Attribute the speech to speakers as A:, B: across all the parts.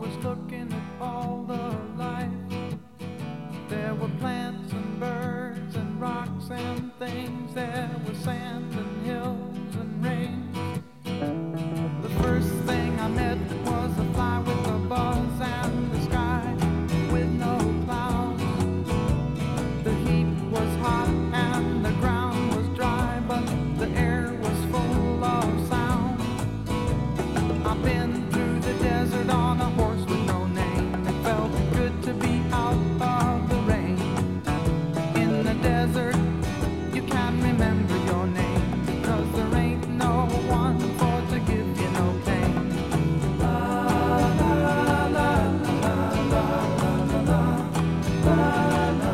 A: was looking at all the life. There were plants and birds and rocks and things. There was sand and hills and rain. The first thing I met was a fly with a buzz and the sky with no clouds. The heat was hot and the ground was dry, but the air was full of sound. I've been through the desert on a horse with no name. It felt good to be out of the rain. In the desert, you can't remember your name, 'cause there ain't no one for to give you no pain. La la la la la la la la la.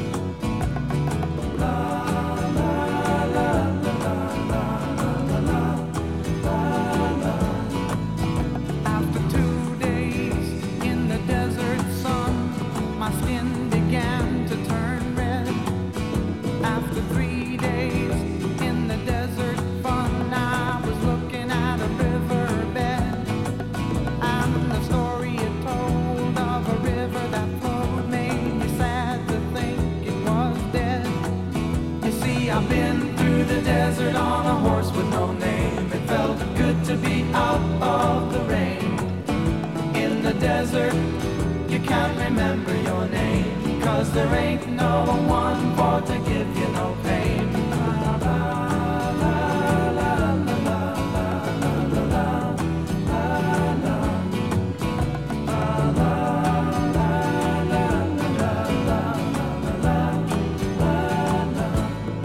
A: After 2 days in the desert sun, my skin began to turn red. After 3 days in the desert fun, I was looking at a riverbed, and the story it told of a river that flowed made me sad to think it was dead. You see, I've been through the desert on a horse with no name. It felt good to be out of the rain. In the desert, you can't remember your name, 'cause there ain't no one for to give you no pain. La, la, la, la, la, la, la, la, la, la, la. La, la, la, la, la, la, la, la, la, la.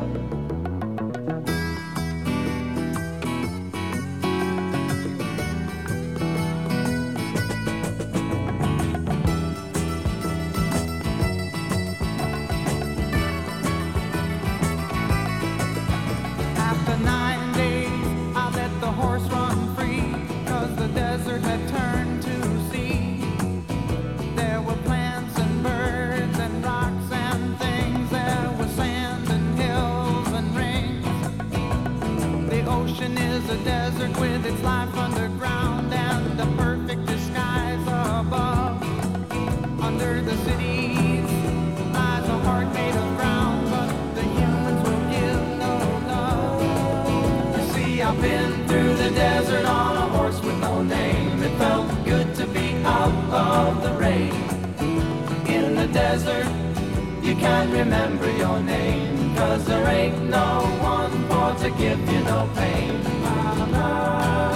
A: After 9 days, I let the horse run free, 'cause the desert had turned to sea. There were plants and birds and rocks and things. There was sand and hills and rings. The ocean is a desert with its life underground and the perfect disguise above. Under the cities lies a heart made of ground, but the humans will give no love. You see, I've been through the desert on a horse with no name. It felt good to be out of the rain. In the desert, you can't remember your name, 'cause there ain't no one for to give you no pain. La, la,